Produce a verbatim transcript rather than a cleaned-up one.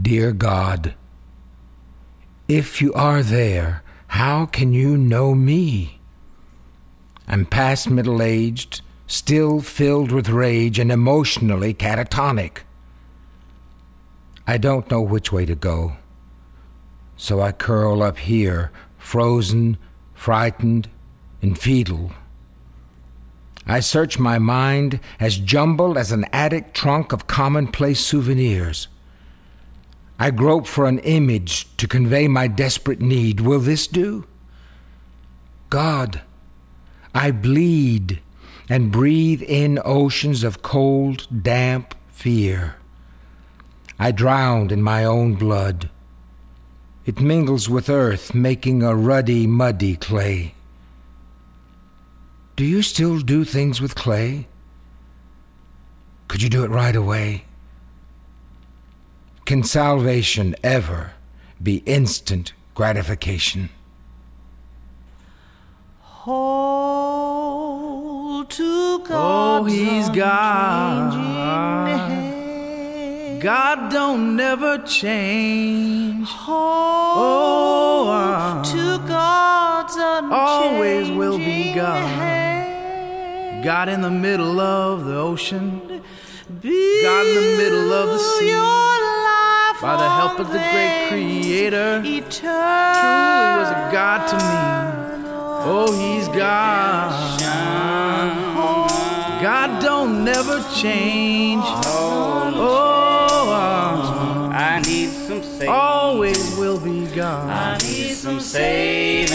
Dear God, if you are there, how can you know me? I'm past middle-aged, still filled with rage and emotionally catatonic. I don't know which way to go, so I curl up here, frozen, frightened, and fetal. I search my mind as jumbled as an attic trunk of commonplace souvenirs. I grope for an image to convey my desperate need. Will this do? God, I bleed and breathe in oceans of cold, damp fear. I drown in my own blood. It mingles with earth, making a ruddy, muddy clay. Do you still do things with clay? Could you do it right away? Can salvation ever be instant gratification? Hold to God's oh, he's God. hand. God don't never change. Hold oh, uh, to God's unchanging always will be God. hand. God in the middle of the ocean. Be God in the middle of the sea. Your life by the help of the great Creator. Truly was a God to me. Oh, he's God. God don't never change. Oh, uh, I need some saving. Always will be God. I need some saving.